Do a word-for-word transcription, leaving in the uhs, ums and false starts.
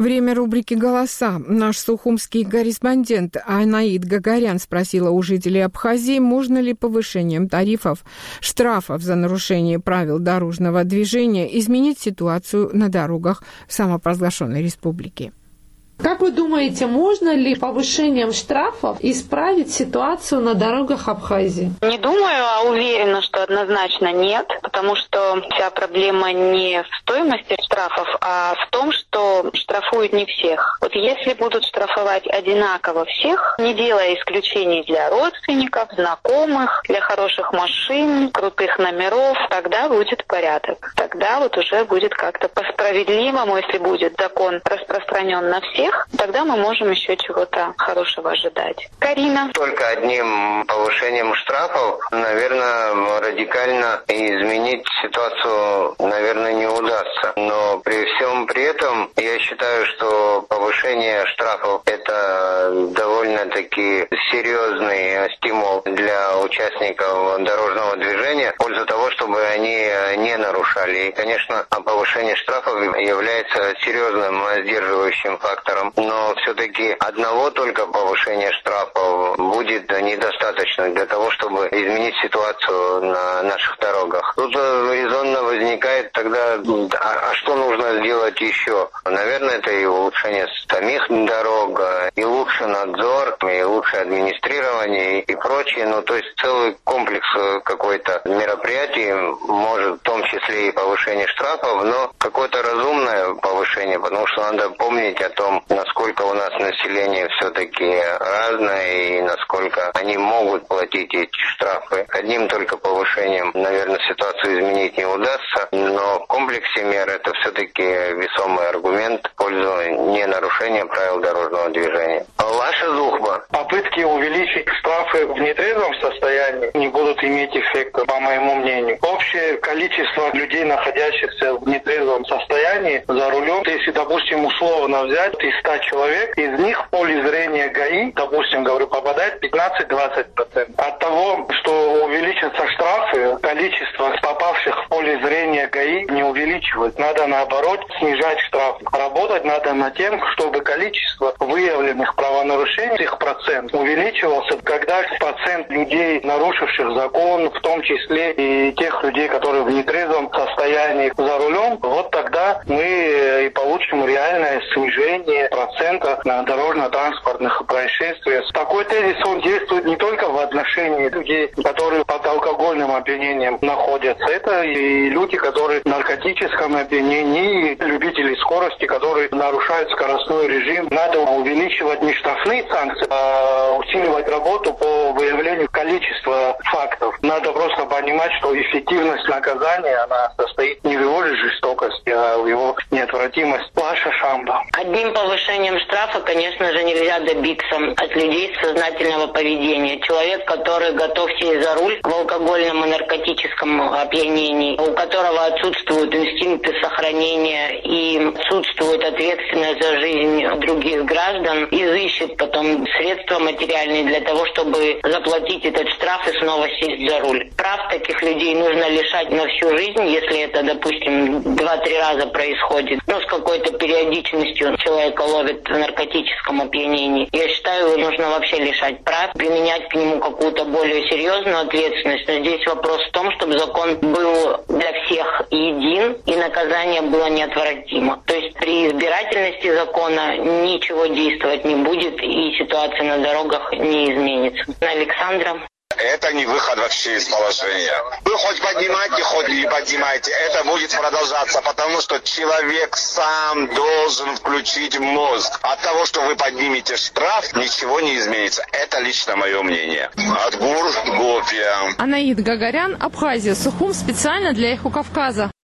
Время рубрики «Голоса». Наш сухумский корреспондент Анаид Гагарян спросила у жителей Абхазии, можно ли повышением тарифов, штрафов за нарушение правил дорожного движения изменить ситуацию на дорогах самопровозглашенной республики. Как вы думаете, можно ли повышением штрафов исправить ситуацию на дорогах Абхазии? Не думаю, а уверена, что однозначно нет, потому что вся проблема не в стоимости штрафов, а в том, что штрафуют не всех. Вот если будут штрафовать одинаково всех, не делая исключений для родственников, знакомых, для хороших машин, крутых номеров, тогда будет порядок. Тогда вот уже будет как-то по-справедливому, если будет закон распространен на всех, тогда мы можем еще чего-то хорошего ожидать. Карина. Только одним повышением штрафов, наверное, радикально изменить ситуацию, наверное, не удастся. Но при всем при этом я считаю, что повышение штрафов – это довольно-таки серьезный стимул для участников дорожного движения в пользу того, чтобы они не нарушали. И, конечно, повышение штрафов является серьезным сдерживающим фактором. Но все-таки одного только повышения штрафов будет недостаточно для того, чтобы изменить ситуацию на наших дорогах. Тут резонно возникает тогда, а, а что нужно сделать еще? Наверное, это и улучшение самих дорог, и лучший надзор, и лучшее администрирование, и прочее. Ну, то есть целый комплекс какой-то мероприятий, может, в том числе и повышение штрафов, но какое-то разумное повышение, потому что надо помнить о том, насколько у нас население все-таки разное и насколько они могут платить эти штрафы. Одним только повышением, наверное, ситуацию изменить не удастся, но в комплексе мер это все-таки весомый аргумент в пользу ненарушения правил дорожного движения. Ваша Зухба. Попытки увеличить штрафы в нетрезвом состоянии не будут иметь эффекта, по моему мнению. Общее количество людей, находящихся в нетрезвом состоянии за рулем, если, допустим, условно взять из ста человек, из них в поле зрения ГАИ, допустим, говорю, попадает пятнадцать-двадцать процентов. От того, что увеличатся штрафы, количество попавших в поле зрения ГАИ не увеличивать. Надо, наоборот, снижать штрафы. Работать надо над тем, чтобы количество выявленных правонарушений, их процент увеличивался, когда процент людей, нарушивших закон, в том числе и тех людей, которые в нетрезвом состоянии за рулем, вот тогда мы и получим реальное снижение процента на дорожно-транспортных происшествиях. Такой тезис, он действует не только в отношении людей, которые под алкогольным опьянением находятся. Это и люди, которые в наркотическом опьянении, и любители скорости, которые нарушают скоростной режим. Надо увеличивать не штрафные санкции, а усиливать работу по выявлению количества фактов. Надо просто понимать, что эффективность наказания, она состоит не в его же жестокости, а в его неотвратимости. Ваша Шамба. Одним повышением штрафа, конечно же, нельзя добиться от людей сознательного поведения. Человек, который готов сесть за руль в алкогольном и наркотическом опьянении, у которого отсутствуют инстинкты сохранения и отсутствует ответственность за жизнь других граждан, изыщет потом средства материальные для того, чтобы заплатить этот штраф и снова сесть за руль. Прав таких людей нужно лишать на всю жизнь, если это, допустим, два-три раза происходит. Ну, с какой-то периодичностью человека ловят в наркотическом опьянении. Я считаю, его нужно вообще лишать прав, применять к нему какую-то более серьезную ответственность. Но здесь вопрос в том, чтобы закон был для всех един и наказание было неотвратимо. То есть при избирательности закона ничего действовать не будет и ситуация на дорогах не изменится. Александра. Это не выход вообще из положения. Вы хоть поднимайте, хоть не поднимайте, это будет продолжаться, потому что человек сам должен включить мозг. От того, что вы поднимете штраф, ничего не изменится. Это лично мое мнение. Отгур, Гопия. Анаид Гагарян, Абхазия, Сухум, специально для Эхо Кавказа.